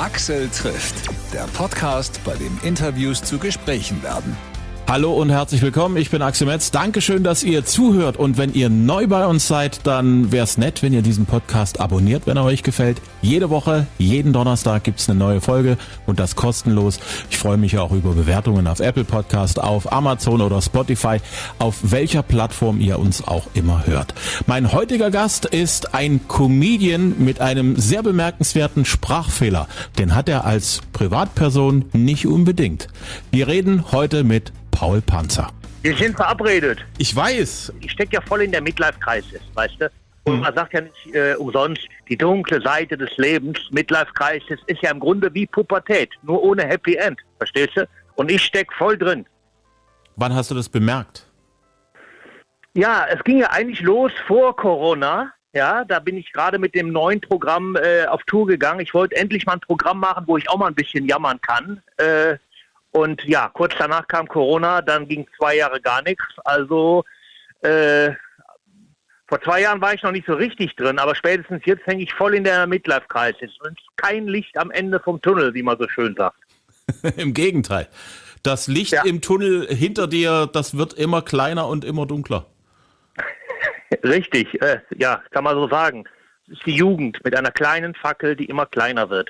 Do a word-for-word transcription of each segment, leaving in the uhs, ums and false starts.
Axel trifft, der Podcast, bei dem Interviews zu Gesprächen werden. Hallo und herzlich willkommen, ich bin Axel Metz. Dankeschön, dass ihr zuhört, und wenn ihr neu bei uns seid, dann wäre es nett, wenn ihr diesen Podcast abonniert, wenn er euch gefällt. Jede Woche, jeden Donnerstag gibt's eine neue Folge und das kostenlos. Ich freue mich auch über Bewertungen auf Apple Podcast, auf Amazon oder Spotify, auf welcher Plattform ihr uns auch immer hört. Mein heutiger Gast ist ein Comedian mit einem sehr bemerkenswerten Sprachfehler. Den hat er als Privatperson nicht unbedingt. Wir reden heute mit Paul Panzer. Wir sind verabredet. Ich weiß. Ich stecke ja voll in der Midlife-Crisis, weißt du? Und man sagt ja nicht äh, umsonst, die dunkle Seite des Lebens, Midlife-Crisis, ist ja im Grunde wie Pubertät, nur ohne Happy End, verstehst du? Und ich stecke voll drin. Wann hast du das bemerkt? Ja, es ging ja eigentlich los vor Corona. Ja, da bin ich gerade mit dem neuen Programm äh, auf Tour gegangen. Ich wollte endlich mal ein Programm machen, wo ich auch mal ein bisschen jammern kann. Äh, Und ja, kurz danach kam Corona, dann ging zwei Jahre gar nichts. Also äh, vor zwei Jahren war ich noch nicht so richtig drin, aber spätestens jetzt hänge ich voll in der Midlife-Crisis. Und kein Licht am Ende vom Tunnel, wie man so schön sagt. Im Gegenteil. Das Licht Ja. im Tunnel hinter dir, das wird immer kleiner und immer dunkler. Richtig, äh, ja, kann man so sagen. Es ist die Jugend mit einer kleinen Fackel, die immer kleiner wird.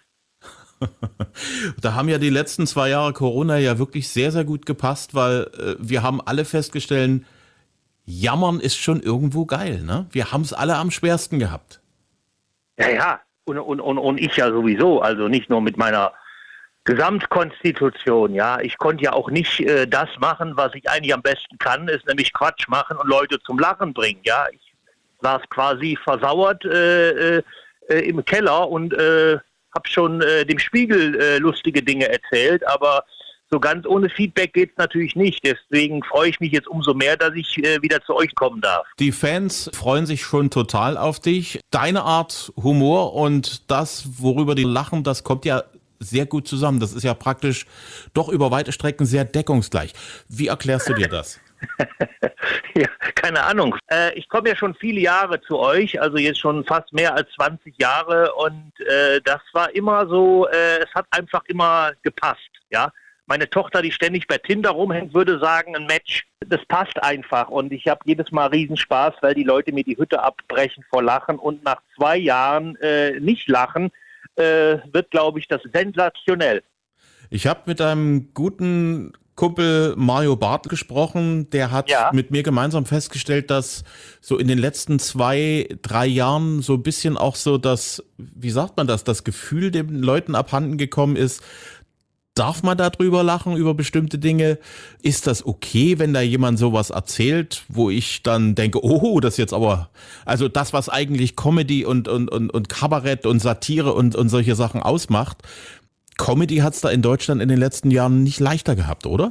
Da haben ja die letzten zwei Jahre Corona ja wirklich sehr, sehr gut gepasst, weil äh, wir haben alle festgestellt, jammern ist schon irgendwo geil, ne? Wir haben es alle am schwersten gehabt. Ja, ja, und, und, und, und ich ja sowieso, also nicht nur mit meiner Gesamtkonstitution, ja. Ich konnte ja auch nicht äh, das machen, was ich eigentlich am besten kann, ist nämlich Quatsch machen und Leute zum Lachen bringen, ja. Ich saß quasi versauert äh, äh, im Keller und äh, habe schon äh, dem Spiegel äh, lustige Dinge erzählt, aber so ganz ohne Feedback geht's natürlich nicht. Deswegen freue ich mich jetzt umso mehr, dass ich äh, wieder zu euch kommen darf. Die Fans freuen sich schon total auf dich. Deine Art Humor und das, worüber die lachen, das kommt ja sehr gut zusammen. Das ist ja praktisch doch über weite Strecken sehr deckungsgleich. Wie erklärst du dir das? Ja, keine Ahnung. Äh, ich komme ja schon viele Jahre zu euch, also jetzt schon fast mehr als zwanzig Jahre, und äh, das war immer so, äh, es hat einfach immer gepasst, ja. Meine Tochter, die ständig bei Tinder rumhängt, würde sagen, ein Match, das passt einfach, und ich habe jedes Mal Riesenspaß, weil die Leute mir die Hütte abbrechen vor Lachen, und nach zwei Jahren äh, nicht lachen, äh, wird, glaube ich, das sensationell. Ich habe mit einem guten Kumpel Mario Barth gesprochen, der hat Ja. mit mir gemeinsam festgestellt, dass so in den letzten zwei, drei Jahren so ein bisschen auch so das, wie sagt man das, das Gefühl den Leuten abhanden gekommen ist. Darf man da drüber lachen, über bestimmte Dinge? Ist das okay, wenn da jemand sowas erzählt, wo ich dann denke, oh, das jetzt aber, also das, was eigentlich Comedy und, und, und, und Kabarett und Satire und, und solche Sachen ausmacht, Comedy hat's da in Deutschland in den letzten Jahren nicht leichter gehabt, oder?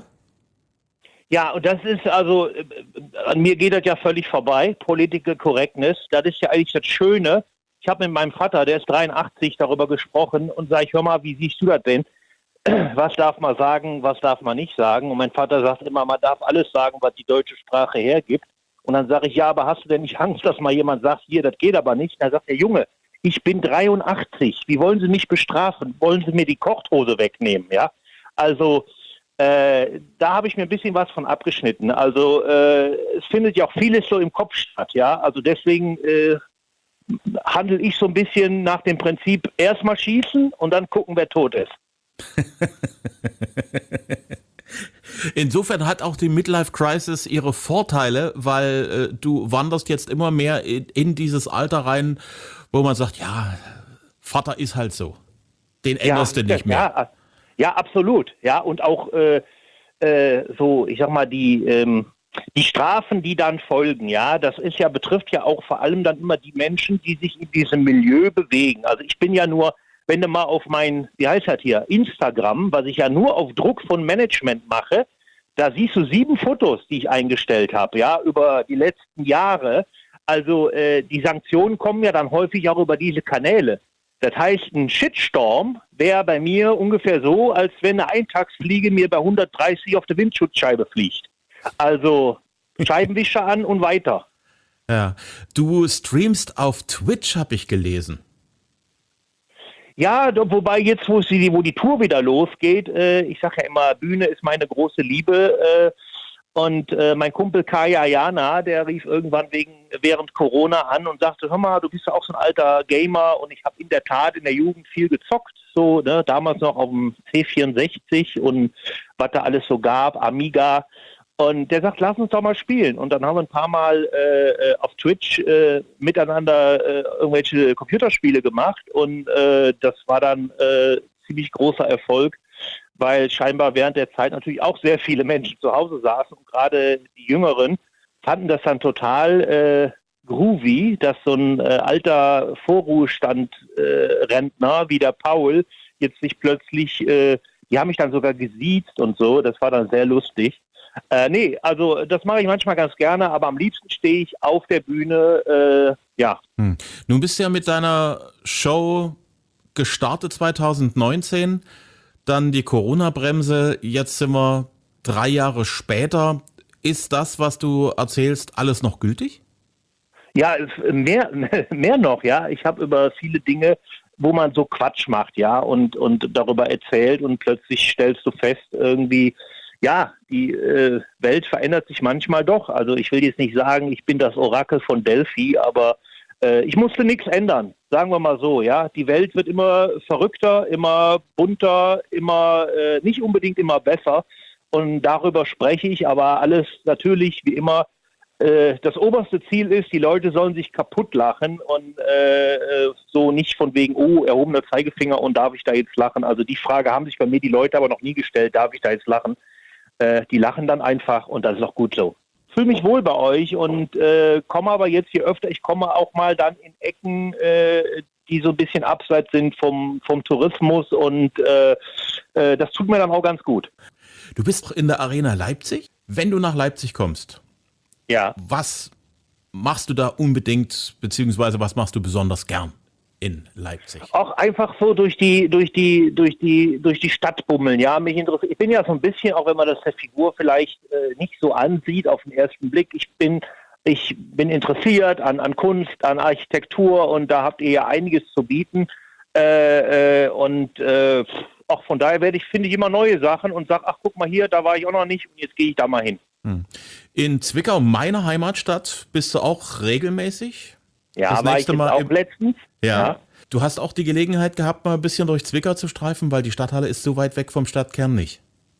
Ja, und das ist also, äh, an mir geht das ja völlig vorbei, Political Correctness, das ist ja eigentlich das Schöne. Ich habe mit meinem Vater, der ist dreiundachtzig, darüber gesprochen und sage ich, hör mal, wie siehst du das denn? Was darf man sagen, was darf man nicht sagen? Und mein Vater sagt immer, man darf alles sagen, was die deutsche Sprache hergibt. Und dann sage ich, ja, aber hast du denn nicht Angst, dass mal jemand sagt, hier, das geht aber nicht? Und dann sagt der Junge, ich bin dreiundachtzig, wie wollen Sie mich bestrafen? Wollen Sie mir die Kochhose wegnehmen? Ja, also äh, da habe ich mir ein bisschen was von abgeschnitten. Also äh, es findet ja auch vieles so im Kopf statt, ja. Also deswegen äh, handle ich so ein bisschen nach dem Prinzip, erstmal schießen und dann gucken, wer tot ist. Insofern hat auch die Midlife Crisis ihre Vorteile, weil äh, du wanderst jetzt immer mehr in, in dieses Alter rein, wo man sagt, ja, Vater ist halt so. Den änderst du nicht mehr. Ja, ja, absolut. Ja, und auch äh, äh, so, ich sag mal, die, ähm, die Strafen, die dann folgen, ja, das ist ja, betrifft ja auch vor allem dann immer die Menschen, die sich in diesem Milieu bewegen. Also ich bin ja nur, wenn du mal auf mein, wie heißt das hier, Instagram, was ich ja nur auf Druck von Management mache, da siehst du sieben Fotos, die ich eingestellt habe, ja, über die letzten Jahre. Also äh, die Sanktionen kommen ja dann häufig auch über diese Kanäle. Das heißt, ein Shitstorm wäre bei mir ungefähr so, als wenn eine Eintagsfliege mir bei hundertdreißig auf der Windschutzscheibe fliegt. Also Scheibenwischer an und weiter. Ja, du streamst auf Twitch, habe ich gelesen. Ja, do- wobei jetzt, wo, sie, wo die Tour wieder losgeht, äh, ich sage ja immer, Bühne ist meine große Liebe. Äh, und äh, mein Kumpel Kaya Jana, der rief irgendwann wegen während Corona an und sagte, hör mal, du bist ja auch so ein alter Gamer und ich habe in der Tat in der Jugend viel gezockt, so ne, damals noch auf dem C vierundsechzig und was da alles so gab, Amiga. Und der sagt, lass uns doch mal spielen. Und dann haben wir ein paar Mal äh, auf Twitch äh, miteinander äh, irgendwelche Computerspiele gemacht. Und äh, das war dann äh, ziemlich großer Erfolg, weil scheinbar während der Zeit natürlich auch sehr viele Menschen zu Hause saßen. Und gerade die Jüngeren fanden das dann total äh, groovy, dass so ein äh, alter Vorruhestand-Rentner äh, wie der Paul jetzt sich plötzlich, äh, die haben mich dann sogar gesiezt und so. Das war dann sehr lustig. Äh, nee, also das mache ich manchmal ganz gerne, aber am liebsten stehe ich auf der Bühne, äh, ja. Hm. Nun bist du ja mit deiner Show gestartet zwanzig neunzehn, dann die Corona-Bremse, jetzt sind wir drei Jahre später. Ist das, was du erzählst, alles noch gültig? Ja, es- mehr, mehr noch, ja. Ich habe über viele Dinge, wo man so Quatsch macht, ja, und, und darüber erzählt und plötzlich stellst du fest, irgendwie, ja, die äh, Welt verändert sich manchmal doch. Also ich will jetzt nicht sagen, ich bin das Orakel von Delphi, aber äh, ich musste nichts ändern, sagen wir mal so, ja. Die Welt wird immer verrückter, immer bunter, immer äh, nicht unbedingt immer besser und darüber spreche ich, aber alles natürlich wie immer. Äh, Das oberste Ziel ist, die Leute sollen sich kaputt lachen und äh, äh, so nicht von wegen, oh, erhobener Zeigefinger und darf ich da jetzt lachen? Also die Frage haben sich bei mir die Leute aber noch nie gestellt, darf ich da jetzt lachen? Äh, die lachen dann einfach und das ist auch gut so. Fühle mich wohl bei euch und äh, komme aber jetzt hier öfter, ich komme auch mal dann in Ecken, äh, die so ein bisschen abseits sind vom, vom Tourismus und äh, äh, das tut mir dann auch ganz gut. Du bist in der Arena Leipzig. Wenn du nach Leipzig kommst, Ja. was machst du da unbedingt, beziehungsweise was machst du besonders gern in Leipzig? Auch einfach so durch die, durch die, durch die, durch die Stadt bummeln. Ja, mich interessiert. Ich bin ja so ein bisschen, auch wenn man das der Figur vielleicht äh, nicht so ansieht auf den ersten Blick. Ich bin, ich bin interessiert an, an Kunst, an Architektur und da habt ihr ja einiges zu bieten. Äh, äh, und äh, auch von daher werde ich, finde ich immer neue Sachen und sage, ach guck mal hier, da war ich auch noch nicht und jetzt gehe ich da mal hin. Hm. In Zwickau, meiner Heimatstadt, bist du auch regelmäßig? Ja, Das war ich nächste jetzt Mal auch im- letztens. Ja. Ja. Du hast auch die Gelegenheit gehabt, mal ein bisschen durch Zwickau zu streifen, weil die Stadthalle ist so weit weg vom Stadtkern nicht.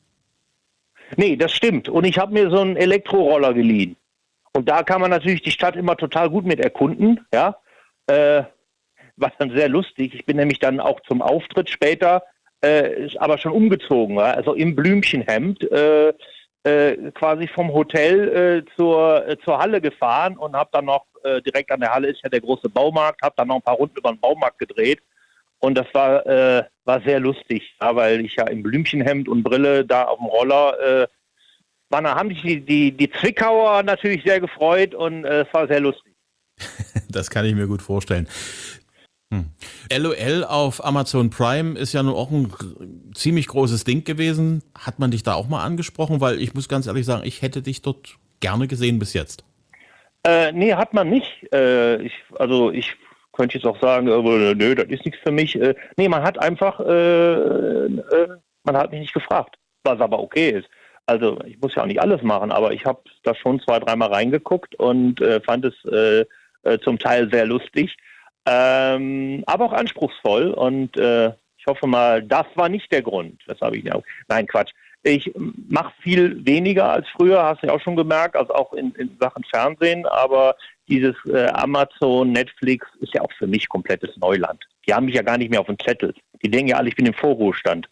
Nee, das stimmt. Und ich habe mir so einen Elektroroller geliehen. Und da kann man natürlich die Stadt immer total gut mit erkunden. Ja, äh, war dann sehr lustig. Ich bin nämlich dann auch zum Auftritt später, äh, ist aber schon umgezogen, ja? Also im Blümchenhemd, äh, äh, quasi vom Hotel äh, zur, äh, zur Halle gefahren und habe dann noch, äh, direkt an der Halle ist ja der große Baumarkt, habe dann noch ein paar Runden über den Baumarkt gedreht. Und das war, äh, war sehr lustig, ja, weil ich ja im Blümchenhemd und Brille da auf dem Roller äh, war. Da haben sich die, die, die Zwickauer natürlich sehr gefreut und äh, es war sehr lustig. Das kann ich mir gut vorstellen. Hm. LOL auf Amazon Prime ist ja nun auch ein r- ziemlich großes Ding gewesen. Hat man dich da auch mal angesprochen? Weil ich muss ganz ehrlich sagen, ich hätte dich dort gerne gesehen bis jetzt. Äh, nee, hat man nicht. Äh, ich, also ich könnte jetzt auch sagen, äh, nö, das ist nichts für mich. Äh, nee, man hat einfach, äh, äh, man hat mich nicht gefragt, was aber okay ist. Also ich muss ja auch nicht alles machen, aber ich habe da schon zwei, dreimal reingeguckt und äh, fand es äh, äh, zum Teil sehr lustig, ähm, aber auch anspruchsvoll und äh, ich hoffe mal, das war nicht der Grund, weshalb ich, nein, Quatsch. Ich mache viel weniger als früher, hast du ja auch schon gemerkt, also auch in, in Sachen Fernsehen, aber dieses äh, Amazon, Netflix ist ja auch für mich komplettes Neuland. Die haben mich ja gar nicht mehr auf dem Zettel. Die denken ja alle, ich bin im Vorruhestand.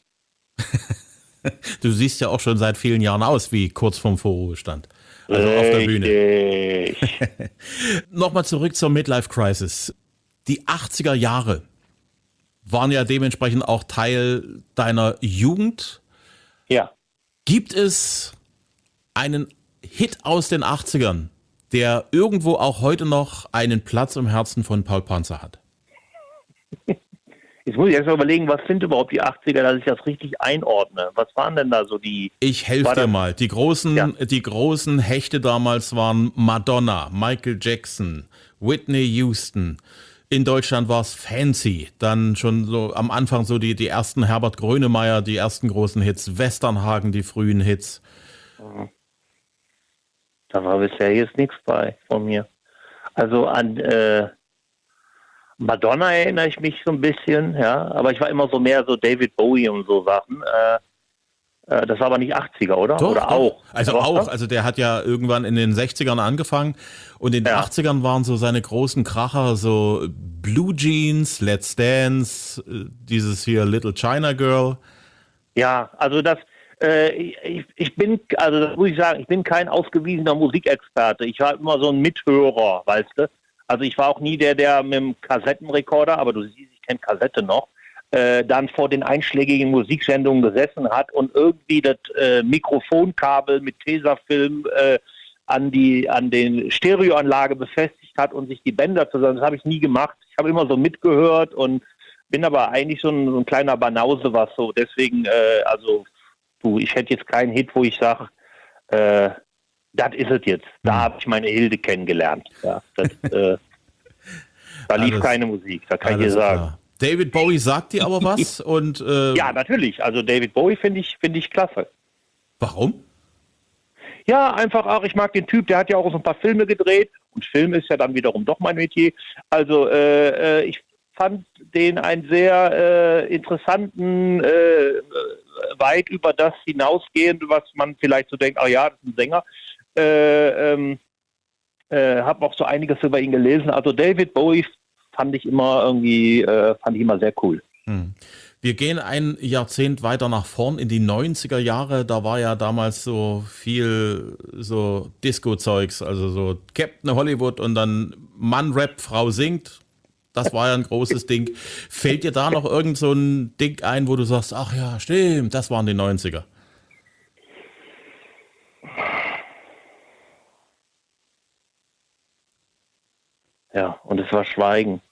Du siehst ja auch schon seit vielen Jahren aus wie kurz vorm Vorruhestand. Also auf der Bühne. Richtig. Nochmal zurück zur Midlife Crisis. Die achtziger Jahre waren ja dementsprechend auch Teil deiner Jugend. Ja. Gibt es einen Hit aus den achtzigern, der irgendwo auch heute noch einen Platz im Herzen von Paul Panzer hat? Jetzt muss ich erst mal überlegen, was sind überhaupt die achtziger, dass ich das richtig einordne. Was waren denn da so die... Ich helfe War dir das- mal. Die großen, Ja. die großen Hechte damals waren Madonna, Michael Jackson, Whitney Houston, In Deutschland war es Fancy, dann schon so am Anfang so die, die ersten Herbert Grönemeyer, die ersten großen Hits, Westernhagen, die frühen Hits. Da war bisher jetzt nichts bei von mir. Also an äh, Madonna erinnere ich mich so ein bisschen, ja, aber ich war immer so mehr so David Bowie und so Sachen. Äh, äh, das war aber nicht achtziger, oder? Doch, oder doch. auch? Also Doch, auch, doch? also der hat ja irgendwann in den sechzigern angefangen und in den Ja. achtzigern waren so seine großen Kracher, so Blue Jeans, Let's Dance, äh, dieses hier Little China Girl. Ja, also das, äh, ich, ich bin, also das muss ich sagen, ich bin kein ausgewiesener Musikexperte. Ich war immer so ein Mithörer, weißt du. Also ich war auch nie der, der mit dem Kassettenrekorder, aber du siehst, ich kenne Kassette noch, äh, dann vor den einschlägigen Musiksendungen gesessen hat und irgendwie das äh, Mikrofonkabel mit Tesafilm äh, an die an den Stereoanlage befestigt hat und sich die Bänder zusammen. Das habe ich nie gemacht. Ich habe immer so mitgehört und bin aber eigentlich so ein, so ein kleiner Banause, was so. Deswegen, äh, also du, ich hätte jetzt keinen Hit, wo ich sage, äh, das ist es jetzt. Da habe ich meine Hilde kennengelernt. Ja, das, äh, da lief Alles- keine Musik, da kann ich dir Alles sagen. klar. David Bowie sagt dir aber was und äh, Ja, natürlich. Also David Bowie finde ich, finde ich klasse. warum? Ja, einfach auch, ich mag den Typ, der hat ja auch so ein paar Filme gedreht und Film ist ja dann wiederum doch mein Metier. Also äh, äh, ich fand den einen sehr äh, interessanten, äh, weit über das hinausgehend, was man vielleicht so denkt, ah ja, das ist ein Sänger. Äh, ähm, äh, habe auch so einiges über ihn gelesen. Also David Bowie fand ich immer irgendwie, äh, fand ich immer sehr cool. Hm. Wir gehen ein Jahrzehnt weiter nach vorn in die neunziger Jahre. Da war ja damals so viel so Disco-Zeugs, also so Captain Hollywood und dann Mann rappt, Frau singt. Das war ja ein großes Ding. Fällt dir da noch irgend so ein Ding ein, wo du sagst, ach ja, stimmt, das waren die neunziger? Ja, und es war Schweigen.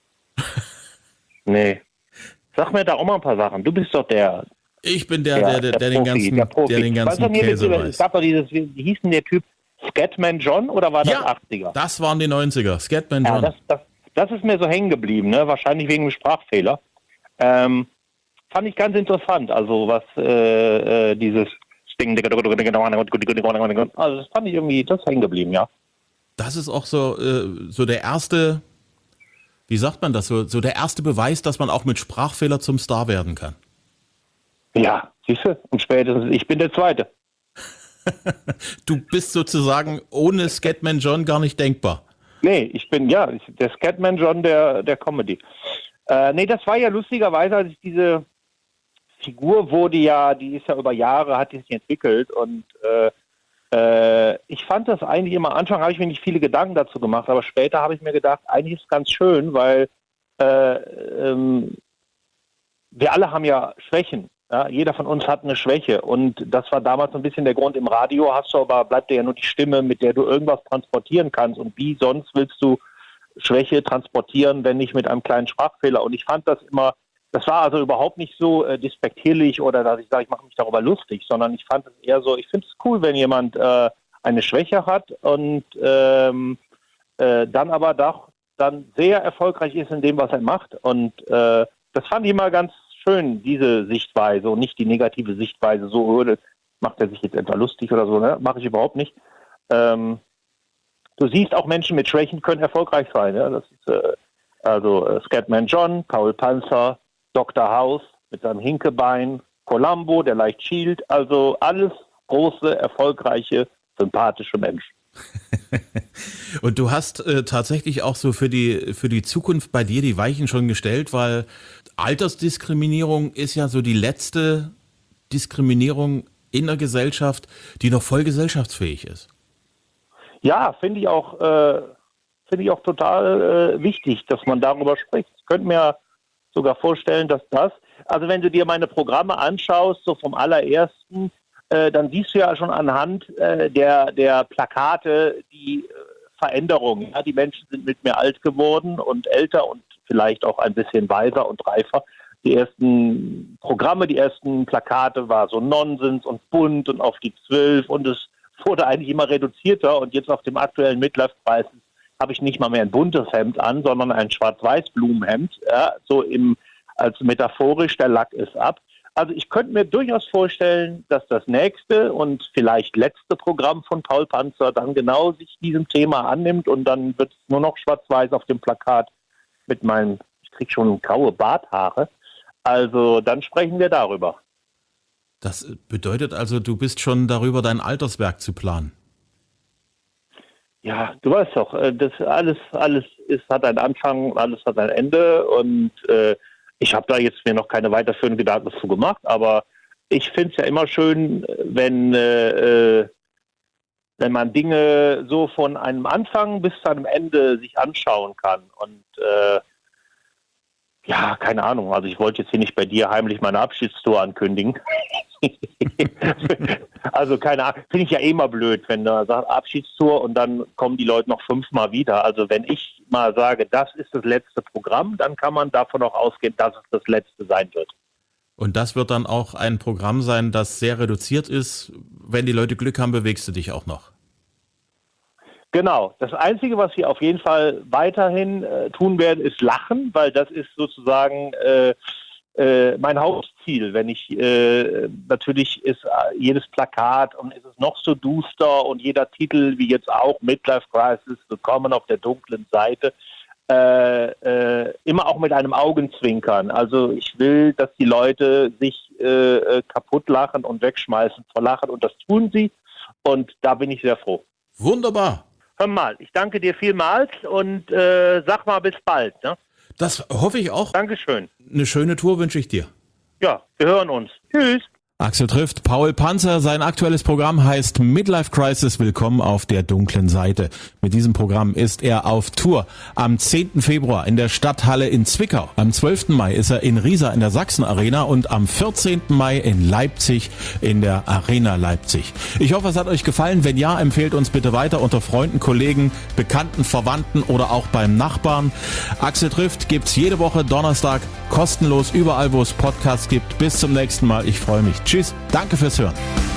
Nee. Sag mir da auch mal ein paar Sachen. Du bist doch der, Ich bin der, der, der, der den Profi, ganzen, der Profi. der den Weißt du, ganzen mir Käse mit- Es weiß. gab doch dieses, wie wie hieß denn der Typ? Scatman John oder war das Ja, achtziger? das waren die neunziger. Scatman Ja, John. das, das, das ist mir so hängen geblieben, ne? Wahrscheinlich wegen dem Sprachfehler. Ähm, fand ich ganz interessant, also was äh, äh, dieses Ding, also das fand ich irgendwie, das ist hängen geblieben, ja. Das ist auch so, äh, so der erste, wie sagt man das, so, so der erste Beweis, dass man auch mit Sprachfehler zum Star werden kann. Ja, siehst du, und spätestens, ich bin der Zweite. Du bist sozusagen ohne Scatman John gar nicht denkbar. Nee, ich bin, ja, ich, der Scatman John der, der Comedy. Äh, nee, das war ja lustigerweise, als ich diese Figur wurde ja, die ist ja über Jahre, hat die sich entwickelt und äh, äh, ich fand das eigentlich immer, am Anfang habe ich mir nicht viele Gedanken dazu gemacht, aber später habe ich mir gedacht, eigentlich ist es ganz schön, weil äh, ähm, wir alle haben ja Schwächen. Ja, jeder von uns hat eine Schwäche und das war damals so ein bisschen der Grund. Im Radio hast du aber, bleibt dir ja nur die Stimme, mit der du irgendwas transportieren kannst und wie sonst willst du Schwäche transportieren, wenn nicht mit einem kleinen Sprachfehler. Und ich fand das immer, das war also überhaupt nicht so äh, despektierlich oder dass ich sage, ich mache mich darüber lustig, sondern ich fand es eher so, ich finde es cool, wenn jemand äh, eine Schwäche hat und ähm, äh, dann aber doch dann sehr erfolgreich ist in dem, was er macht. Und äh, das fand ich immer ganz schön, diese Sichtweise und nicht die negative Sichtweise, so oh, das macht er sich jetzt etwa lustig oder so, ne? Mache ich überhaupt nicht. Ähm, du siehst, auch Menschen mit Schwächen können erfolgreich sein. Ja? Das ist äh, also äh, Scatman John, Paul Panzer, Doktor House mit seinem Hinkebein, Columbo, der leicht schielt, also alles große, erfolgreiche, sympathische Menschen. Und du hast äh, tatsächlich auch so für die, für die Zukunft bei dir die Weichen schon gestellt, weil Altersdiskriminierung ist ja so die letzte Diskriminierung in der Gesellschaft, die noch voll gesellschaftsfähig ist. Ja, finde ich auch, äh, finde ich auch total äh, wichtig, dass man darüber spricht. Ich könnte mir sogar vorstellen, dass das, also wenn du dir meine Programme anschaust, so vom allerersten, äh, dann siehst du ja schon anhand äh, der, der Plakate die äh, Veränderung. Ja? Die Menschen sind mit mir alt geworden und älter und vielleicht auch ein bisschen weiser und reifer. Die ersten Programme, die ersten Plakate war so Nonsens und bunt und auf die zwölf und es wurde eigentlich immer reduzierter und jetzt auf dem aktuellen Midlife-Preis habe ich nicht mal mehr ein buntes Hemd an, sondern ein Schwarz-Weiß-Blumenhemd. Ja, so im, als metaphorisch, der Lack ist ab. Also ich könnte mir durchaus vorstellen, dass das nächste und vielleicht letzte Programm von Paul Panzer dann genau sich diesem Thema annimmt und dann wird es nur noch schwarz-weiß auf dem Plakat mit meinen, ich kriege schon graue Barthaare. Also dann sprechen wir darüber. Das bedeutet also, du bist schon darüber, dein Alterswerk zu planen. Ja, du weißt doch, das alles, alles ist, hat einen Anfang, alles hat ein Ende und äh, ich habe da jetzt mir noch keine weiterführenden Gedanken zu gemacht, aber ich finde es ja immer schön, wenn, äh, wenn man Dinge so von einem Anfang bis zu einem Ende sich anschauen kann. Und äh, ja, keine Ahnung, also ich wollte jetzt hier nicht bei dir heimlich meine Abschiedstour ankündigen. Also keine Ahnung, finde ich ja eh mal blöd, wenn du sagst Abschiedstour und dann kommen die Leute noch fünfmal wieder. Also wenn ich mal sage, das ist das letzte Programm, dann kann man davon auch ausgehen, dass es das letzte sein wird. Und das wird dann auch ein Programm sein, das sehr reduziert ist. Wenn die Leute Glück haben, bewegst du dich auch noch. Genau. Das Einzige, was wir auf jeden Fall weiterhin äh, tun werden, ist lachen, weil das ist sozusagen äh, äh, mein Hauptziel. Wenn ich, äh, natürlich ist äh, jedes Plakat und ist es noch so duster und jeder Titel, wie jetzt auch Midlife Crisis, Willkommen auf der dunklen Seite, äh, äh, immer auch mit einem Augenzwinkern. Also ich will, dass die Leute sich äh, kaputt lachen und wegschmeißen vor Lachen und das tun sie und da bin ich sehr froh. Wunderbar. Hör mal, ich danke dir vielmals und äh, sag mal bis bald. Ne? Das hoffe ich auch. Dankeschön. Eine schöne Tour wünsche ich dir. Ja, wir hören uns. Tschüss. Axel trifft Paul Panzer. Sein aktuelles Programm heißt Midlife Crisis. Willkommen auf der dunklen Seite. Mit diesem Programm ist er auf Tour. Am zehnten Februar in der Stadthalle in Zwickau. Am zwölften Mai ist er in Riesa in der Sachsen Arena und am vierzehnten Mai in Leipzig in der Arena Leipzig. Ich hoffe, es hat euch gefallen. Wenn ja, empfehlt uns bitte weiter unter Freunden, Kollegen, Bekannten, Verwandten oder auch beim Nachbarn. Axel trifft gibt's jede Woche Donnerstag kostenlos überall, wo es Podcasts gibt. Bis zum nächsten Mal. Ich freue mich. Tschüss, danke fürs Hören.